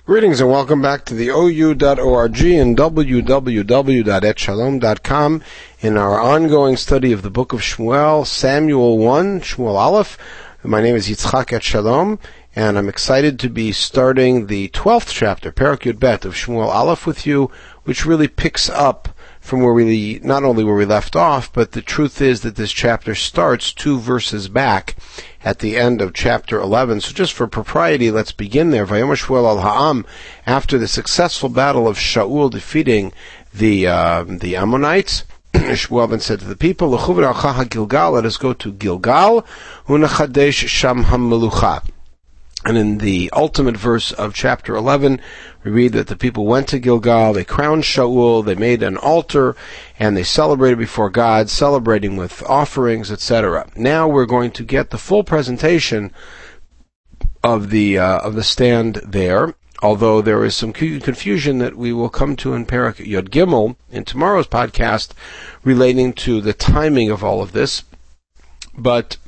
Greetings and welcome back to the OU.org and www.etshalom.com in our ongoing study of the book of Shmuel, Samuel 1, Shmuel Aleph. My name is Yitzchak Etshalom, and I'm excited to be starting the 12th chapter, Perek Yud Bet, of Shmuel Aleph with you, which really picks up from where we, not only where we left off, but the truth is that this chapter starts 2 verses back at the end of chapter 11. So just for propriety, let's begin there. Vayomer Shmuel al Ha'am, after the successful battle of Shaul defeating the Ammonites, Shmuel then said to the people, L'chu v'na'alcha ha-Gilgal, let us go to Gilgal, u'nechadesh sham ha-melucha. And in the ultimate verse of chapter 11, we read that the people went to Gilgal, they crowned Shaul, they made an altar, and they celebrated before God, celebrating with offerings, etc. Now we're going to get the full presentation of the stand there, although there is some confusion that we will come to in Perek Yod Gimel in tomorrow's podcast relating to the timing of all of this. But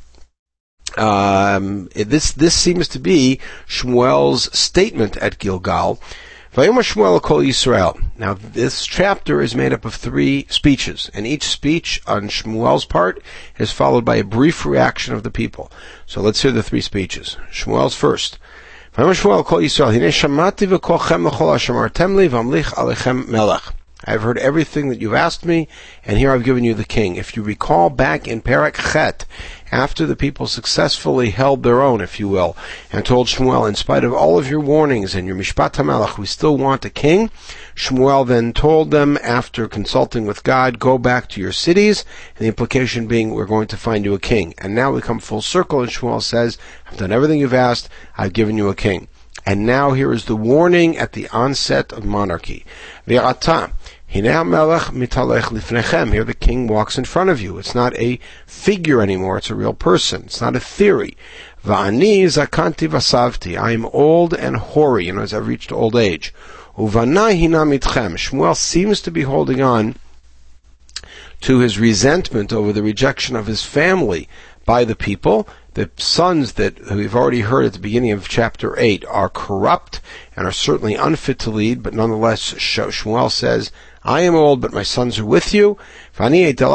this seems to be Shmuel's statement at Gilgal. Vayomer Shmuel kol Yisrael. Now, this chapter is made up of 3 speeches, and each speech on Shmuel's part is followed by a brief reaction of the people. So let's hear the 3 speeches. Shmuel's first. Vayomer Shmuel kol Yisrael. Hinei shamati v'kolchem l'chol asher amartem li v'amlich alechem melech. I have heard everything that you've asked me, and here I've given you the king. If you recall back in Perek Chet, after the people successfully held their own, if you will, and told Shmuel, in spite of all of your warnings and your Mishpat HaMelech, we still want a king, Shmuel then told them, after consulting with God, go back to your cities, and the implication being, we're going to find you a king. And now we come full circle, and Shmuel says, I've done everything you've asked, I've given you a king. And now here is the warning at the onset of monarchy. Ve'ata, hinei melech mitalech lifnechem. Here the king walks in front of you. It's not a figure anymore. It's a real person. It's not a theory. Va'ani zakanti vasavti. I am old and hoary, as I've reached old age. Uvanai hina mitchem. Shmuel seems to be holding on to his resentment over the rejection of his family by the people. The sons that we've already heard at the beginning of chapter 8 are corrupt and are certainly unfit to lead, but nonetheless Shmuel says, I am old, but my sons are with you. I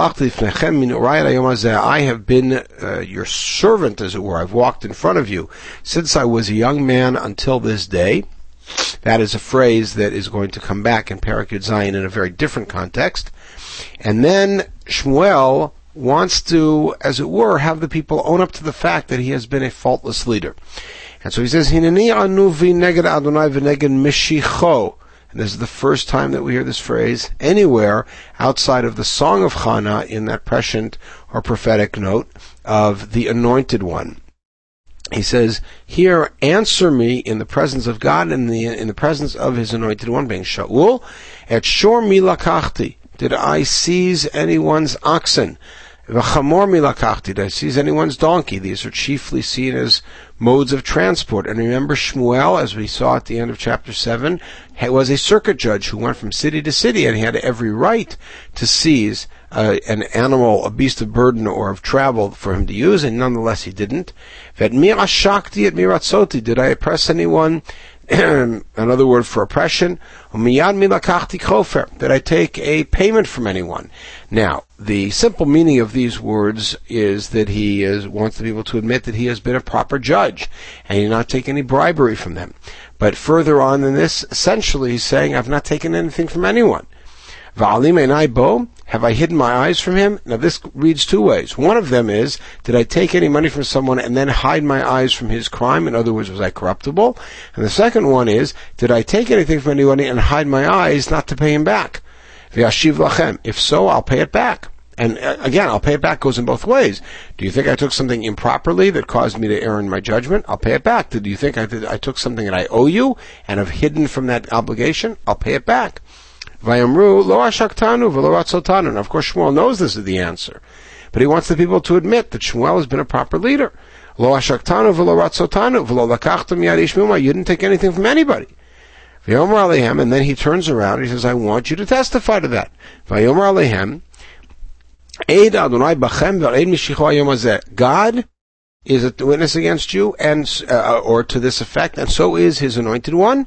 have been your servant, as it were. I've walked in front of you since I was a young man until this day. That is a phrase that is going to come back in Perek Yud Zayin in a very different context. And then Shmuel wants to, as it were, have the people own up to the fact that he has been a faultless leader. And so he says, Hineni anuvi neged Adonai v'neged Mishicho. And this is the first time that we hear this phrase anywhere outside of the Song of Chana in that prescient or prophetic note of the Anointed One. He says, here, answer me in the presence of God and in the presence of His Anointed One, being Shaul, et shor mi lakachti. Did I seize anyone's oxen? V'chamor mi lakachti. Did I seize anyone's donkey? These are chiefly seen as modes of transport. And remember, Shmuel, as we saw at the end of chapter 7, was a circuit judge who went from city to city, and he had every right to seize an animal, a beast of burden or of travel for him to use, and nonetheless he didn't. V'et shakti et miratzoti. Did I oppress anyone? Another word for oppression. Miyad mi lakachti kofer. Did I take a payment from anyone? Now, the simple meaning of these words is that he wants the people to admit that he has been a proper judge, and he did not take any bribery from them. But further on than this, essentially he's saying, I've not taken anything from anyone. Va'alim einai bo. Have I hidden my eyes from him? Now this reads 2 ways. One of them is, did I take any money from someone and then hide my eyes from his crime? In other words, was I corruptible? And the second one is, did I take anything from anybody and hide my eyes not to pay him back? V'yashiv lachem. If so, I'll pay it back. And again, I'll pay it back goes in both ways. Do you think I took something improperly that caused me to err in my judgment? I'll pay it back. Do you think I took something that I owe you and have hidden from that obligation? I'll pay it back. Vayamru lo ashaktanu v'lo ratzotanu. And of course Shmuel knows this is the answer, but he wants the people to admit that Shmuel has been a proper leader. Lo ashaktanu v'lo ratzotanu v'lo lakachtam yad ish mimah. You didn't take anything from anybody. V'yomer alehem, and then he turns around and he says, I want you to testify to that. V'yomer alehem, Eid Adonai bachem v'eid mishicho hayom hazeh. God is a witness against you, and or to this effect, and so is his anointed one.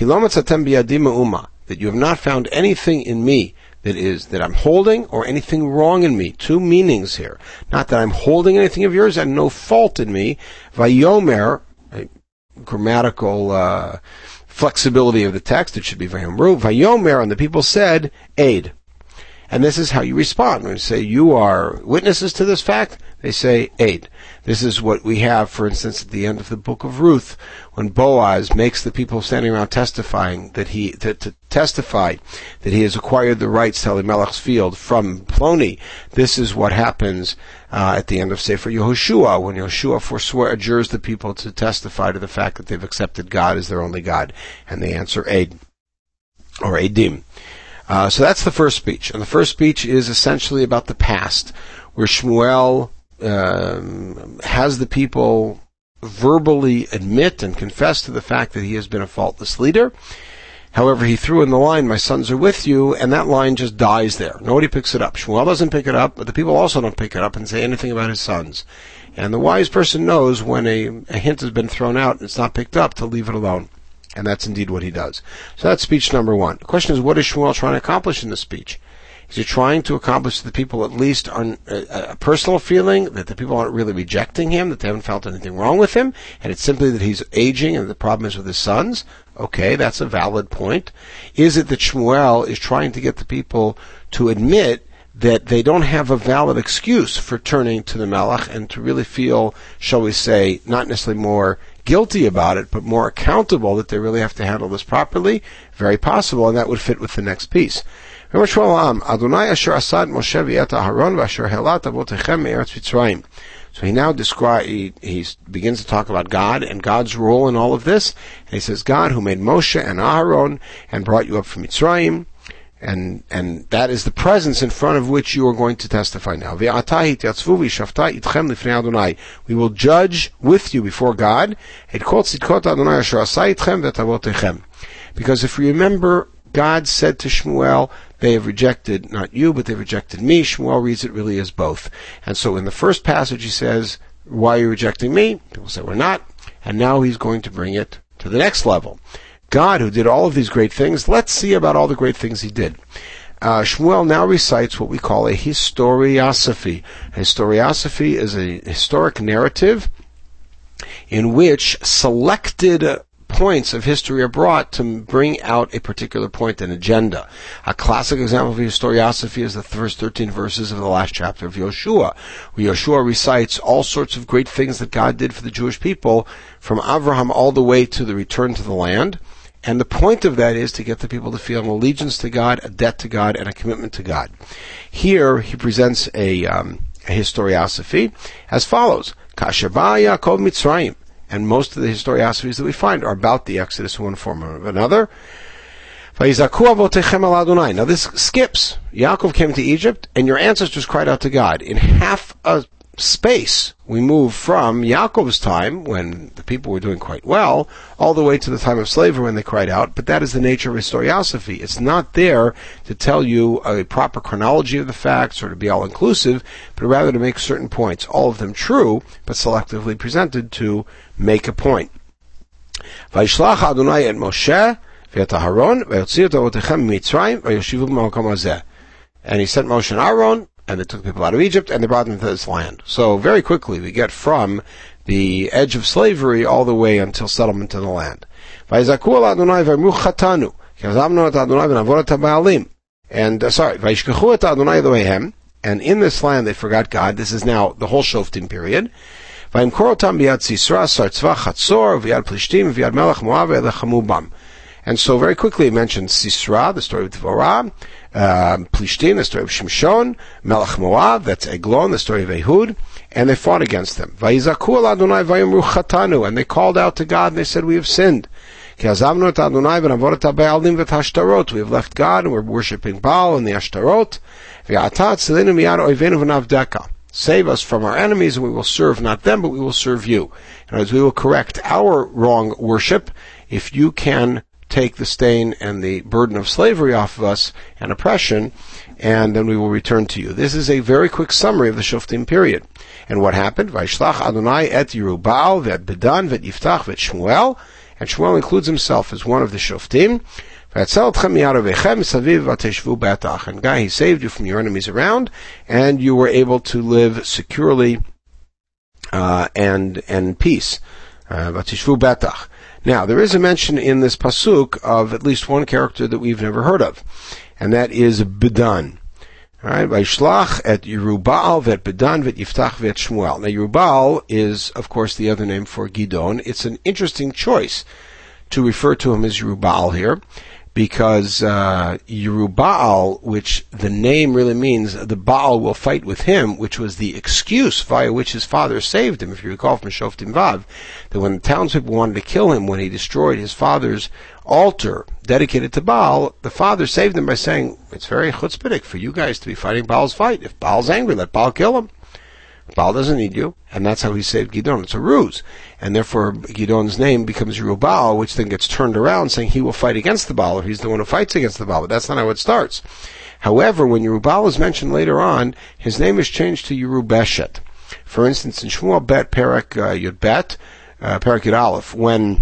That you have not found anything in me that I'm holding, or anything wrong in me. Two meanings here. Not that I'm holding anything of yours, and no fault in me. Vayomer, a grammatical flexibility of the text, it should be Vayomru. Vayomer, and the people said, aid. And this is how you respond. When you say you are witnesses to this fact, they say aid. This is what we have, for instance, at the end of the book of Ruth, when Boaz makes the people standing around testifying that to testify that he has acquired the rights to Elimelech's field from Ploni. This is what happens at the end of Sefer Yehoshua, when Yehoshua adjures the people to testify to the fact that they've accepted God as their only God, and they answer aid, or edim. So that's the first speech. And the first speech is essentially about the past, where Shmuel has the people verbally admit and confess to the fact that he has been a faultless leader. However, he threw in the line, my sons are with you, and that line just dies there. Nobody picks it up. Shmuel doesn't pick it up, but the people also don't pick it up and say anything about his sons. And the wise person knows when a hint has been thrown out and it's not picked up to leave it alone. And that's indeed what he does. So that's speech number one. The question is, what is Shmuel trying to accomplish in this speech? Is he trying to accomplish the people at least a personal feeling that the people aren't really rejecting him, that they haven't felt anything wrong with him, and it's simply that he's aging and the problem is with his sons? Okay, that's a valid point. Is it that Shmuel is trying to get the people to admit that they don't have a valid excuse for turning to the Melech and to really feel, shall we say, not necessarily more guilty about it, but more accountable that they really have to handle this properly? Very possible, and that would fit with the next piece. So he now he begins to talk about God and God's role in all of this. And he says, God who made Moshe and Aharon and brought you up from Mitzrayim, and that is the presence in front of which you are going to testify now. We will judge with you before God. Because if you remember, God said to Shmuel, they have rejected not you, but they've rejected me. Shmuel reads it really as both. And so in the first passage he says, why are you rejecting me? People say, we're not. And now he's going to bring it to the next level. God, who did all of these great things, let's see about all the great things he did. Shmuel now recites what we call a historiosophy. A historiosophy is a historic narrative in which selected points of history are brought to bring out a particular point, an agenda. A classic example of historiosophy is the first 13 verses of the last chapter of Yoshua, where Yoshua recites all sorts of great things that God did for the Jewish people, from Abraham all the way to the return to the land. And the point of that is to get the people to feel an allegiance to God, a debt to God, and a commitment to God. Here he presents a historiosophy as follows: Kasher ba Yaakov Mitzrayim. And most of the historiosophies that we find are about the Exodus in one form or another. Now this skips. Yaakov came to Egypt, and your ancestors cried out to God. In half a space, we move from Yaakov's time, when the people were doing quite well, all the way to the time of slavery when they cried out. But that is the nature of historiosophy. It's not there to tell you a proper chronology of the facts or to be all-inclusive, but rather to make certain points, all of them true, but selectively presented to make a point. Vayishlach Adonai et Moshe ve'et Aharon ve'yotziu avotechem miMitzrayim ve'yoshivu b'makom hazeh. And he sent Moshe and Aaron, and they took people out of Egypt, and they brought them to this land. So very quickly we get from the edge of slavery all the way until settlement in the land. Vayizaku el Adonai v'amru chatanu, ki azamnu et Adonai v'navor et ha'ba'alim. And, Vayishkechu et Adonai Elohehem, and in this land they forgot God. This is now the whole Shoftim period. Vayimkor otam biyad Sisra, sar tzva chatzor, v'yad Plishtim, v'yad melech Moav, v'yad bam. And so very quickly he mentions Sisra, the story of Dvorah, Plishtim, the story of Shimshon, Melech Moav, that's Eglon, the story of Ehud, and they fought against them. Vayizaku el Adonai vayomru chatanu, and they called out to God and they said, we have sinned. Ki azamnu et Adonai v'navor et ha'ba'alim v'et hashtarot. We have left God and we're worshipping Baal and the Ashtarot. V'yata tzilenu miyad oivenu v'navdeka. Save us from our enemies, and we will serve not them, but we will serve you. In other words, we will correct our wrong worship if you can take the stain and the burden of slavery off of us and oppression, and then we will return to you. This is a very quick summary of the Shoftim period. And what happened? Vaishlach Adonai et Yerubbaal ve'et Bedan ve'et Yiftach ve'et Shmuel, and Shmuel includes himself as one of the Shoftim. And God, he saved you from your enemies around, and you were able to live securely and in peace. Now, there is a mention in this pasuk of at least one character that we've never heard of, and that is Bedan. All right, Vaishlach et Yerubbaal ve'et Bedan ve'et Yiftach ve'et Shmuel. Now, Yerubbaal is, of course, the other name for Gidon. It's an interesting choice to refer to him as Yerubbaal here, because Yerubbaal, which the name really means the Baal will fight with him, which was the excuse via which his father saved him, if you recall from Shoftim Vav, that when the townspeople wanted to kill him when he destroyed his father's altar dedicated to Baal, the father saved them by saying, it's very chutzpahdik for you guys to be fighting Baal's fight. If Baal's angry, let Baal kill him. Baal doesn't need you, and that's how he saved Gidon. It's a ruse, and therefore Gidon's name becomes Yerubbaal, which then gets turned around saying he will fight against the Baal, or he's the one who fights against the Baal, but that's not how it starts. However, when Yerubbaal is mentioned later on, his name is changed to Yerubeshet. For instance, in Shmuel Bet, Perek Yud Bet, Perek Yud Aleph, when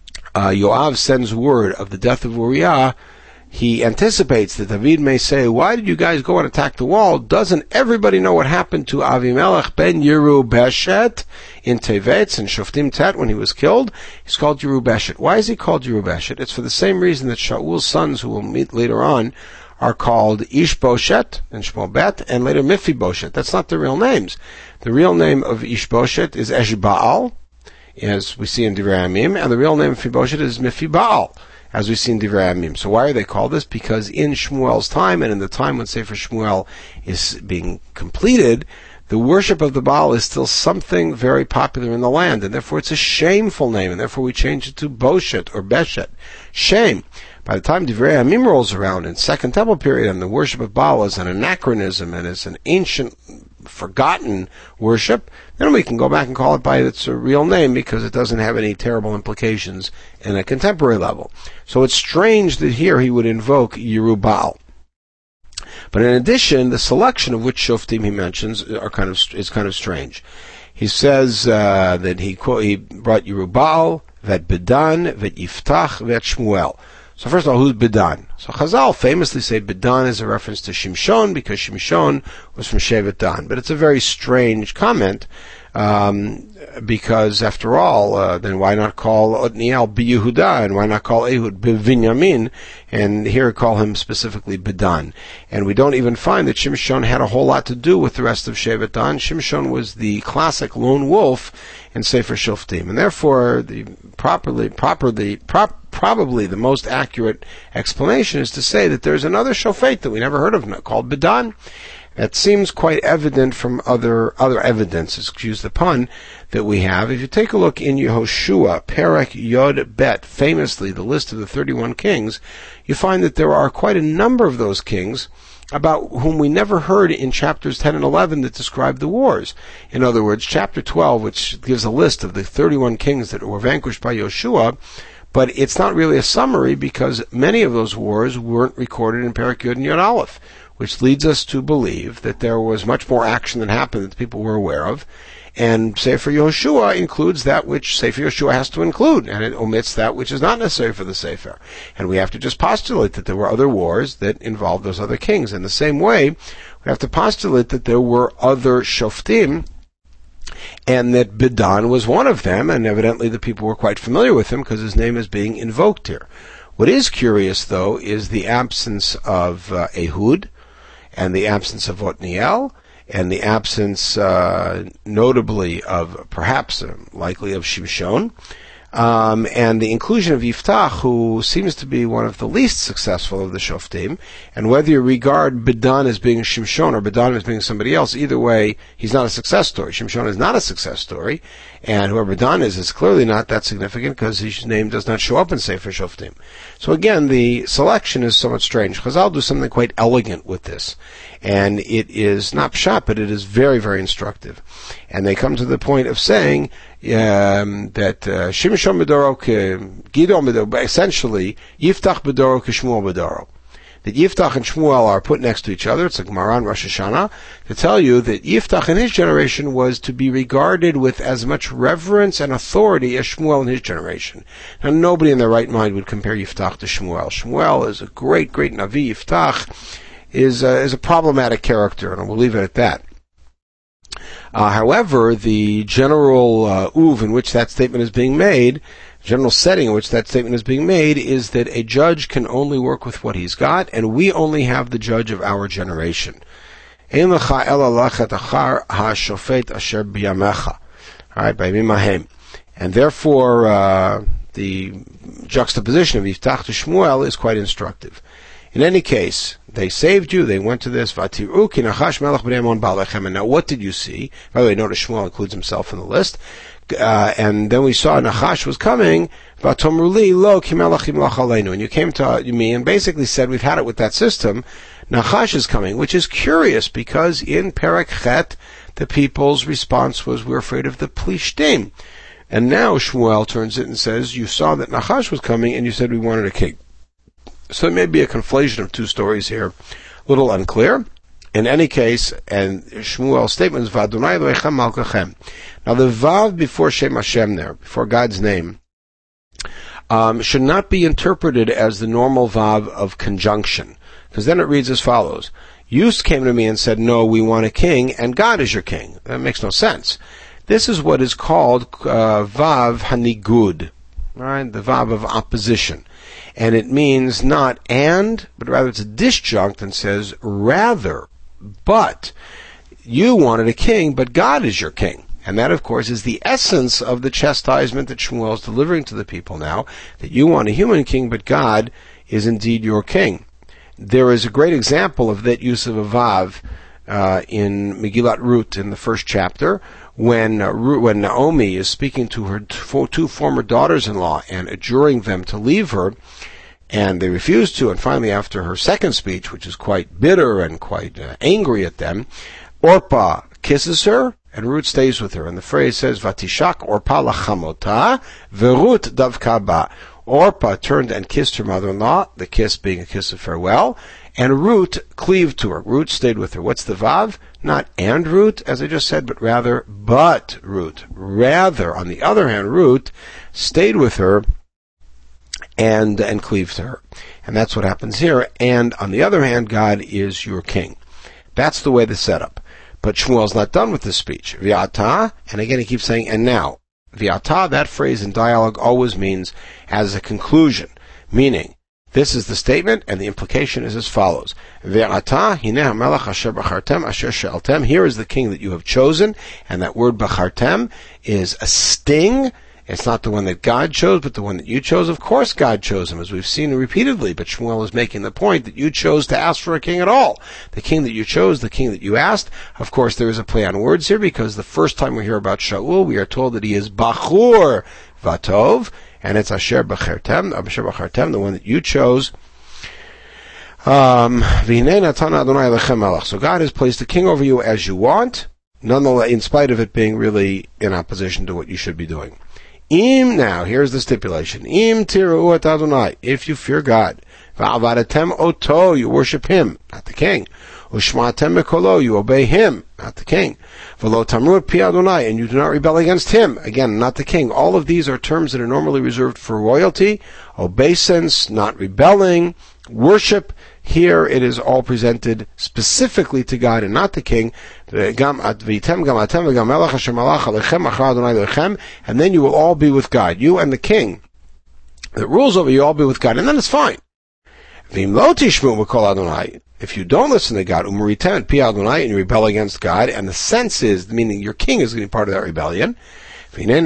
Yoav sends word of the death of Uriah, he anticipates that David may say, why did you guys go and attack the wall? Doesn't everybody know what happened to Avimelech ben Yerubeshet in Tevetz and Shoftim Tet when he was killed? He's called Yerubeshet. Why is he called Yerubeshet? It's for the same reason that Shaul's sons, who we'll meet later on, are called Ishboshet and Shmuel Bet, and later Mephibosheth. That's not their real names. The real name of Ishboshet is Eshbaal, as we see in Divrei Yamim, and the real name of Mephibosheth is Mephibaal, as we see in Divrei Yamim. So why are they called this? Because in Shmuel's time, and in the time when Sefer Shmuel is being completed, the worship of the Baal is still something very popular in the land, and therefore it's a shameful name, and therefore we change it to Boshet or Beshet. Shame. By the time Divrei Yamim rolls around in Second Temple period, and the worship of Baal is an anachronism and is an ancient, forgotten worship, then we can go back and call it by its real name because it doesn't have any terrible implications in a contemporary level. So it's strange that here he would invoke Yerubbaal. But in addition, the selection of which Shoftim he mentions is kind of strange. He says that he brought Yerubbaal, Vet Bedan, Vet Yiftach, Vet Shmuel. So first of all, who's Bedan? So Chazal famously say Bedan is a reference to Shimshon because Shimshon was from Shevet Dan. But it's a very strange comment because after all, then why not call Otniel Yehuda and why not call Ehud Binyamin and here call him specifically Bedan? And we don't even find that Shimshon had a whole lot to do with the rest of Shevet Dan. Shimshon was the classic lone wolf in Sefer Shoftim, and therefore probably the most accurate explanation is to say that there's another shofet that we never heard of called Bedan. That seems quite evident from other evidence, excuse the pun, that we have. If you take a look in Yehoshua, Perek Yod Bet, famously the list of the 31 kings, you find that there are quite a number of those kings about whom we never heard in chapters 10 and 11 that describe the wars. In other words, chapter 12, which gives a list of the 31 kings that were vanquished by Yoshua, but it's not really a summary because many of those wars weren't recorded in Perek Yod and Yod Aleph, which leads us to believe that there was much more action that happened that people were aware of. And Sefer Yehoshua includes that which Sefer Yehoshua has to include, and it omits that which is not necessary for the Sefer. And we have to just postulate that there were other wars that involved those other kings. In the same way, we have to postulate that there were other Shoftim, and that Bedan was one of them, and evidently the people were quite familiar with him because his name is being invoked here. What is curious, though, is the absence of Ehud, and the absence of Otniel, and the absence, notably, of perhaps, likely, of Shimshon, and the inclusion of Yiftach, who seems to be one of the least successful of the Shoftim, and whether you regard Bedan as being Shimshon or Bedan as being somebody else, either way, he's not a success story. Shimshon is not a success story, and whoever Bedan is clearly not that significant because his name does not show up in Sefer Shoftim. So again, the selection is somewhat strange. Chazal do something quite elegant with this, and it is not pshat, but it is very, very instructive. And they come to the point of saying, that Shimshon Bedoro, Gidon Bedoro, essentially, Yiftach Bedoro, Shmuel Bedoro. That Yiftach and Shmuel are put next to each other. It's like Gemara on Rosh Hashanah to tell you that Yiftach in his generation was to be regarded with as much reverence and authority as Shmuel in his generation. Now, nobody in their right mind would compare Yiftach to Shmuel. Shmuel is a great, great Navi. Yiftach is a problematic character, and we'll leave it at that. However, the general uv in which that statement is being made, general setting in which that statement is being made, is that a judge can only work with what he's got, and we only have the judge of our generation. All right, by Mimahem. And therefore, the juxtaposition of Yiftach to Shmuel is quite instructive. In any case, they saved you, they went to this, and now what did you see? By the way, notice Shmuel includes himself in the list. And then we saw Nachash was coming, and you came to me and basically said, we've had it with that system, Nachash is coming, which is curious, because in Perek Chet, the people's response was, we're afraid of the Plishtim. And now Shmuel turns it and says, you saw that Nachash was coming, and you said we wanted a king. So it may be a conflation of two stories here, a little unclear. In any case, and Shmuel's statement is V'Adonai Elohechem Malkachem. Now the Vav before Shem Hashem there, before God's name, should not be interpreted as the normal Vav of conjunction, because then it reads as follows: You came to me and said, no, we want a king, and God is your king. That makes no sense. This is what is called Vav Hanigud, right? The Vav of opposition. And it means not and, but rather it's a disjunct and says rather, but you wanted a king, but God is your king. And that, of course, is the essence of the chastisement that Shmuel is delivering to the people now, that you want a human king, but God is indeed your king. There is a great example of that use of a Vav in Megillat Ruth in the first chapter, when Naomi is speaking to her two former daughters-in-law and adjuring them to leave her, and they refuse to, and finally after her second speech, which is quite bitter and quite angry at them, Orpah kisses her, and Ruth stays with her. And the phrase says, Vatishak Orpah lachamota, veRuth davka ba. Orpah turned and kissed her mother-in-law, the kiss being a kiss of farewell, and Ruth cleaved to her. Ruth stayed with her. What's the Vav? Not and Ruth, as I just said, but rather but Ruth. Rather, on the other hand, Ruth stayed with her and cleaved to her. And that's what happens here. And on the other hand, God is your king. That's the way the setup. But Shmuel's not done with this speech. V'ata, and again he keeps saying, and now. V'ata, that phrase in dialogue always means as a conclusion, meaning this is the statement, and the implication is as follows. Ve'ata, hineh hamelech asher b'chartem asher she'altem. Here is the king that you have chosen, and that word b'chartem is a sting. It's not the one that God chose, but the one that you chose. Of course God chose him, as we've seen repeatedly, but Shmuel is making the point that you chose to ask for a king at all. The king that you chose, the king that you asked. Of course, there is a play on words here, because the first time we hear about Shaul, we are told that he is Bachur Vatov, and it's Asher B'chartem, the one that you chose. So God has placed a king over you as you want, nonetheless, in spite of it being really in opposition to what you should be doing. Now, here's the stipulation. Tiru et Adonai, if you fear God. Va'avadatem oto, you worship him, not the king. Ushmatem mekolo, you obey him, not the king. V'lo tamru et pi Adonai, and you do not rebel against him, again, not the king. All of these are terms that are normally reserved for royalty, obeisance, not rebelling, worship. Here it is all presented specifically to God and not the king. And then you will all be with God. You and the king that rules over you all be with God. And then it's fine. If you don't listen to God, and you rebel against God, and the sense is, meaning your king is going to be part of that rebellion, then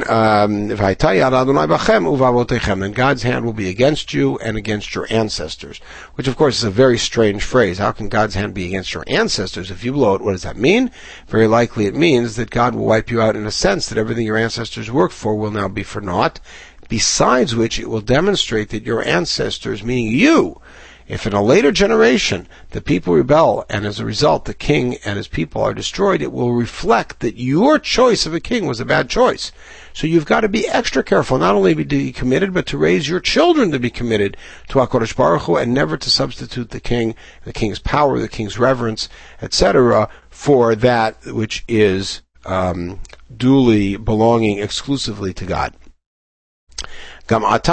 God's hand will be against you and against your ancestors, which of course is a very strange phrase. How can God's hand be against your ancestors? If you blow it, what does that mean? Very likely it means that God will wipe you out in a sense that everything your ancestors worked for will now be for naught, besides which it will demonstrate that your ancestors, meaning you, If in a later generation the people rebel, and as a result the king and his people are destroyed, it will reflect that your choice of a king was a bad choice. So you've got to be extra careful, not only to be committed, but to raise your children to be committed to HaKadosh Baruch Hu, and never to substitute the king's power, the king's reverence, etc., for that which is duly belonging exclusively to God. And now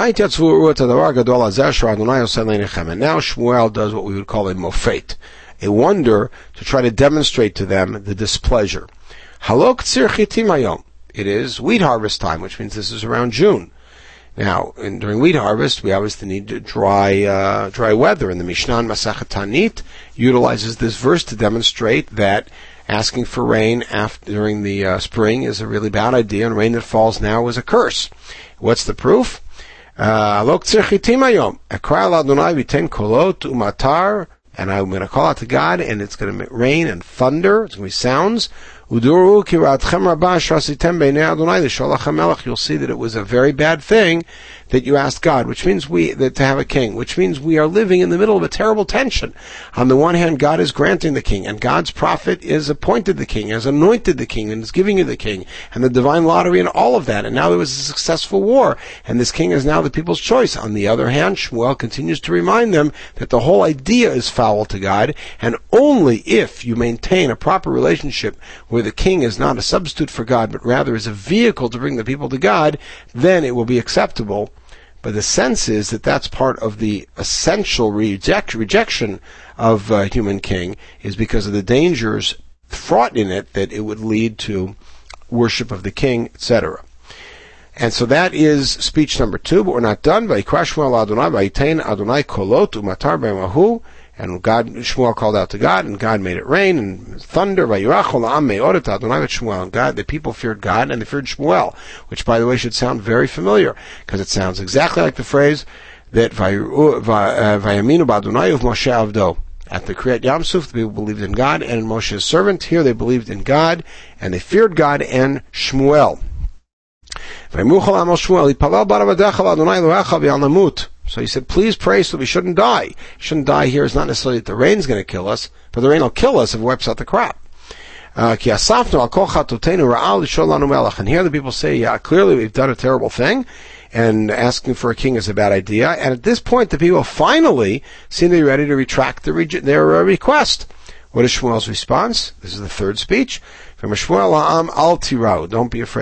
Shmuel does what we would call a mofet, a wonder to try to demonstrate to them the displeasure. It is wheat harvest time, which means this is around June. Now, during wheat harvest, we obviously need dry weather, and the Mishnah Masachet Tanit utilizes this verse to demonstrate that asking for rain during the spring is a really bad idea, and rain that falls now is a curse. What's the proof? And I'm going to call out to God, and it's going to rain and thunder. It's going to be sounds. You'll see that it was a very bad thing that you asked God, which means to have a king, which means we are living in the middle of a terrible tension. On the one hand, God is granting the king, and God's prophet is appointed the king, has anointed the king, and is giving you the king, and the divine lottery and all of that. And now there was a successful war, and this king is now the people's choice. On the other hand, Shmuel continues to remind them that the whole idea is foul to God, and only if you maintain a proper relationship where the king is not a substitute for God, but rather is a vehicle to bring the people to God, then it will be acceptable. But the sense is that that's part of the essential rejection of a human king, is because of the dangers fraught in it, that it would lead to worship of the king, etc. And so that is speech number 2, but we're not done. Vayikra Shmuel Adonai, vayitain Adonai kolot umatar b'mahu. And Shmuel called out to God, and God made it rain and thunder. And God, the people feared God, and they feared Shmuel, which, by the way, should sound very familiar, because it sounds exactly like the phrase that Vayaminu b'Adonai uv Moshe avdo. At the Kriyat Yamsuf, the people believed in God and in Moshe's servant. Here they believed in God, and they feared God and Shmuel. So he said, please pray so we shouldn't die. Shouldn't die here is not necessarily that the rain's going to kill us, but the rain will kill us if it wipes out the crop. And here the people say, yeah, clearly we've done a terrible thing, and asking for a king is a bad idea. And at this point, the people finally seem to be ready to retract their request. What is Shmuel's response? This is the third speech. Don't be afraid.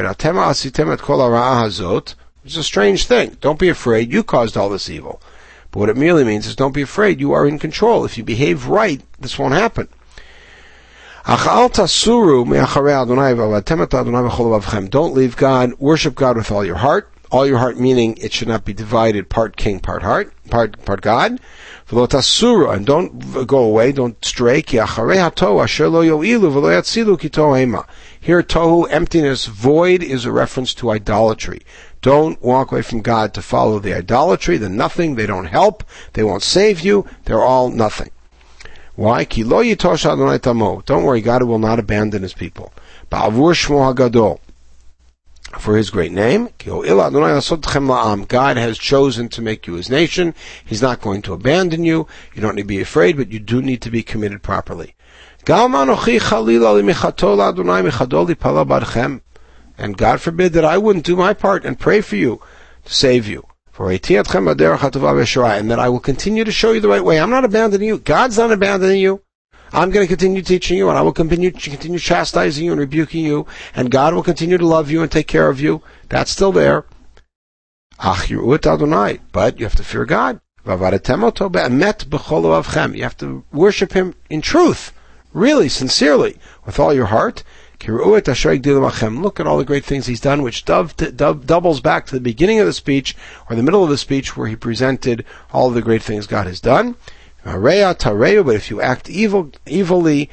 It's a strange thing. Don't be afraid. You caused all this evil. But what it merely means is don't be afraid. You are in control. If you behave right, this won't happen. Don't leave God. Worship God with all your heart. All your heart meaning it should not be divided, part king, part heart, part God. And don't go away, don't stray. Here, tohu, emptiness, void, is a reference to idolatry. Don't walk away from God to follow the idolatry, the nothing. They don't help. They won't save you. They're all nothing. Why? Don't worry, God will not abandon his people. For his great name, God has chosen to make you his nation. He's not going to abandon you. You don't need to be afraid, but you do need to be committed properly. And God forbid that I wouldn't do my part and pray for you to save you. And that I will continue to show you the right way. I'm not abandoning you. God's not abandoning you. I'm going to continue teaching you, and I will continue chastising you and rebuking you, and God will continue to love you and take care of you. That's still there. But you have to fear God. You have to worship him in truth, really, sincerely, with all your heart. Look at all the great things he's done, which doubles back to the beginning of the speech, or the middle of the speech, where he presented all of the great things God has done. But if you act evilly,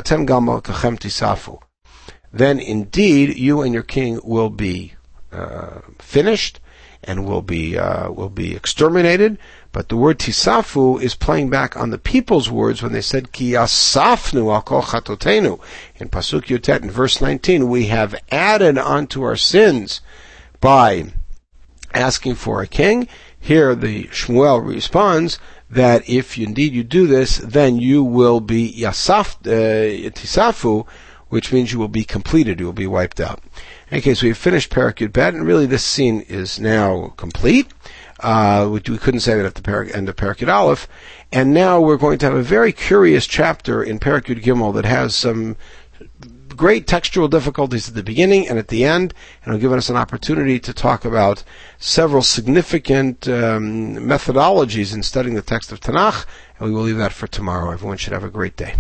then indeed you and your king will be finished and will be exterminated. But the word tisafu is playing back on the people's words when they said ki yasafnu al kol chatotenu. In Pasuk Yutet in verse 19, we have added onto our sins by asking for a king. Here the Shmuel responds that if indeed you do this, then you will be tisafu, which means you will be completed, you will be wiped out. Okay, so we've finished Perek Yud Bet, and really this scene is now complete. We couldn't say that at the end of Perek Yud Aleph. And now we're going to have a very curious chapter in Perek Yud Gimel that has some great textual difficulties at the beginning and at the end, and it'll give us an opportunity to talk about several significant methodologies in studying the text of Tanakh, and we will leave that for tomorrow. Everyone should have a great day.